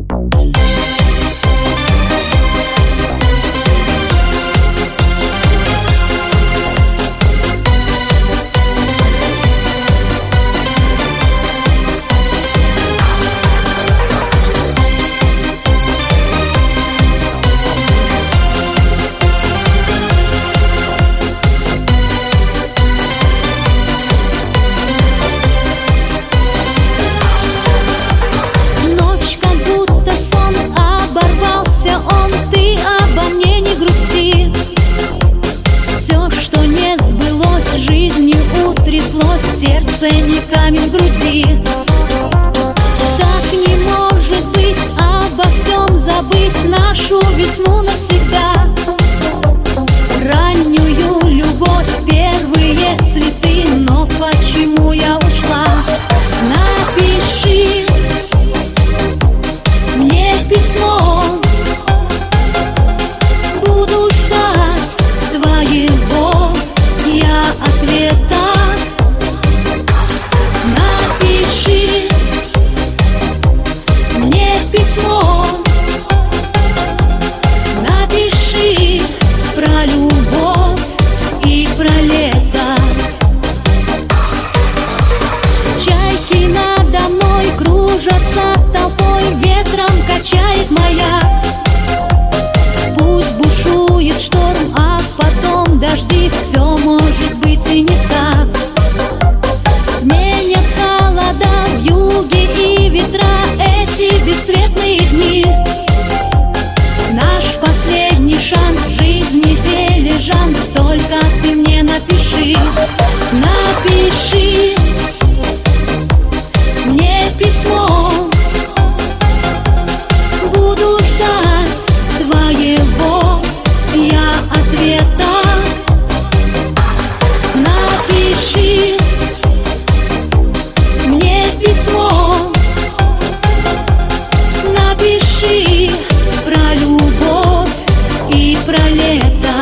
Сердце не камень в груди. Так не может быть, обо всем забыть нашу весну навсегда. Раннюю любовь, первые цветы, но почему я ушла? Напиши мне письмо, буду ждать твоего я ответа. Напиши мне письмо, напиши про любовь и про лето. Чайки надо мной кружатся толпой, ветром качает маяк. Пусть бушует шторм, а потом дожди, все может быть и не так. Сменят холода, вьюги и ветра, эти бесцветные дни. Наш последний шанс в жизни дилижанс, только ты мне напиши. Напиши мне письмо, буду ждать твоего я ответа. Напиши мне письмо, напиши про любовь и про лето.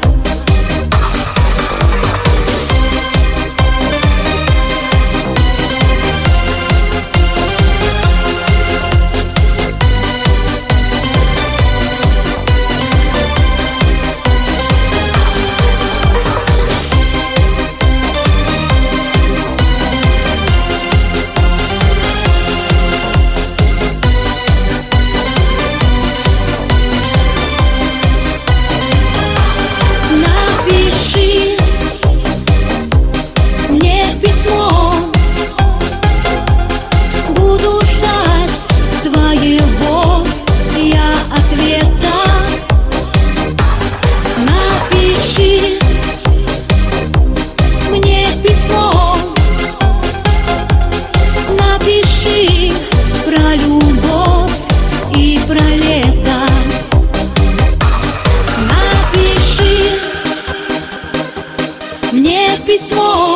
Мне письмо,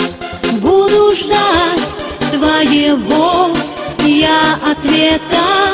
буду ждать твоего я ответа.